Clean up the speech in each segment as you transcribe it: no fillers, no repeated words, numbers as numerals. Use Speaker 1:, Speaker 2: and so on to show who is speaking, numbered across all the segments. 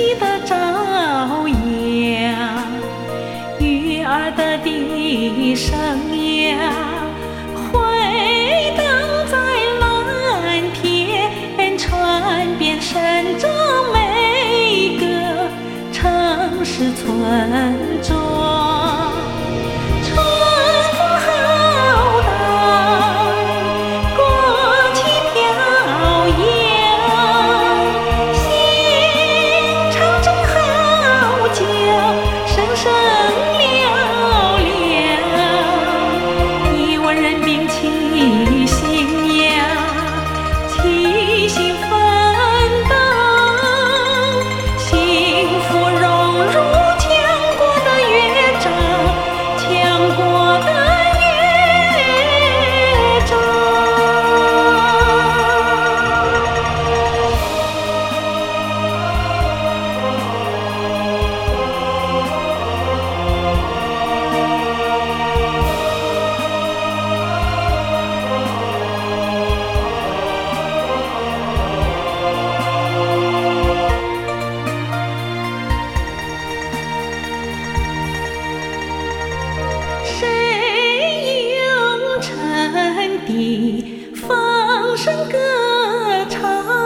Speaker 1: 气的朝阳，鱼儿的笛声呀，回荡在蓝天，传遍深圳每个城市村庄。春风浩荡，国旗飘扬，新长征号角声声嘹亮，1万人兵齐心呀，齐心奋斗，幸福融入强国的乐章，强国的乐章。谁用沉笛放声歌唱，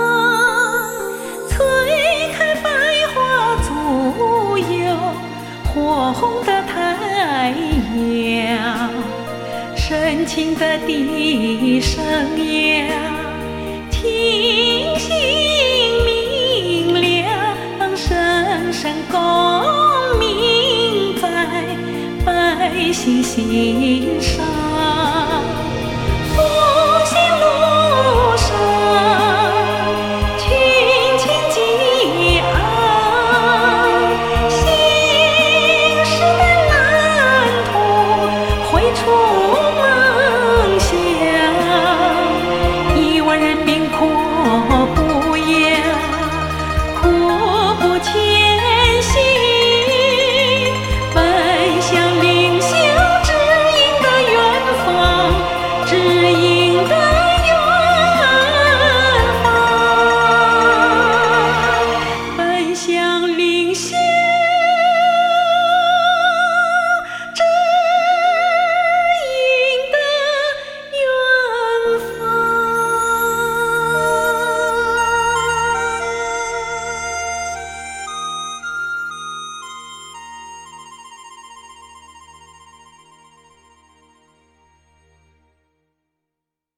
Speaker 1: 吹开百花足有火红的太阳，深情的笛声呀，清晰明亮，深深共鸣在百姓心上。复兴路上，群情激昂，新时代蓝图绘出梦想，1万人兵